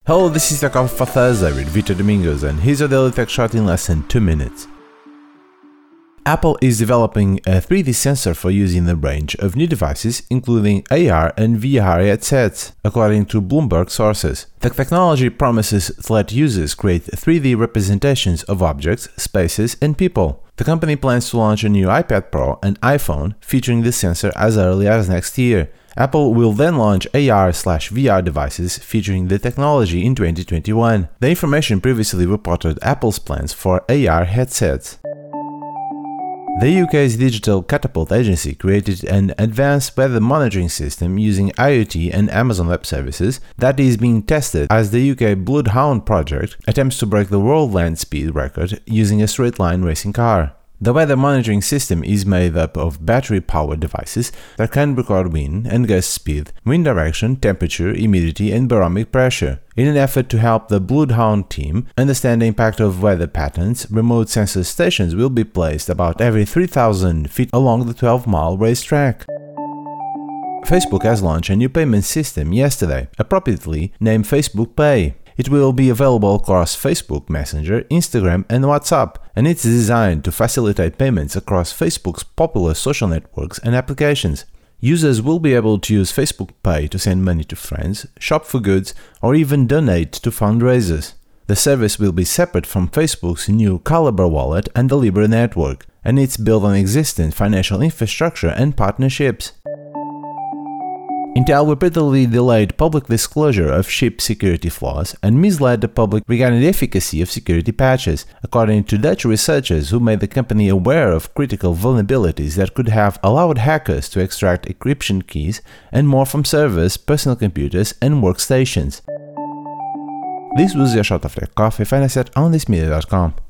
Hello, this is Tech Coffee for Thursday with Vitor Domingos, and here's your daily tech shot in less than 2 minutes. Apple is developing a 3D sensor for use in a range of new devices, including AR and VR headsets, according to Bloomberg sources. The technology promises to let users create 3D representations of objects, spaces, and people. The company plans to launch a new iPad Pro and iPhone featuring the sensor as early as next year. Apple will then launch AR/VR devices featuring the technology in 2021. The information previously reported Apple's plans for AR headsets. The UK's Digital Catapult agency created an advanced weather monitoring system using IoT and Amazon Web Services that is being tested as the UK Bloodhound project attempts to break the world land speed record using a straight-line racing car. The weather monitoring system is made up of battery-powered devices that can record wind and gust speed, wind direction, temperature, humidity, and barometric pressure. In an effort to help the Bloodhound team understand the impact of weather patterns, remote sensor stations will be placed about every 3,000 feet along the 12-mile racetrack. Facebook has launched a new payment system yesterday, appropriately named Facebook Pay. It will be available across Facebook Messenger, Instagram, and WhatsApp, and it's designed to facilitate payments across Facebook's popular social networks and applications. Users will be able to use Facebook Pay to send money to friends, shop for goods, or even donate to fundraisers. The service will be separate from Facebook's new Calibre wallet and the Libra network, and it's built on existing financial infrastructure and partnerships. Intel repeatedly delayed public disclosure of chip security flaws and misled the public regarding the efficacy of security patches, according to Dutch researchers who made the company aware of critical vulnerabilities that could have allowed hackers to extract encryption keys and more from servers, personal computers, and workstations. This was your shot of Tech Coffee. Find us at onthismedia.com.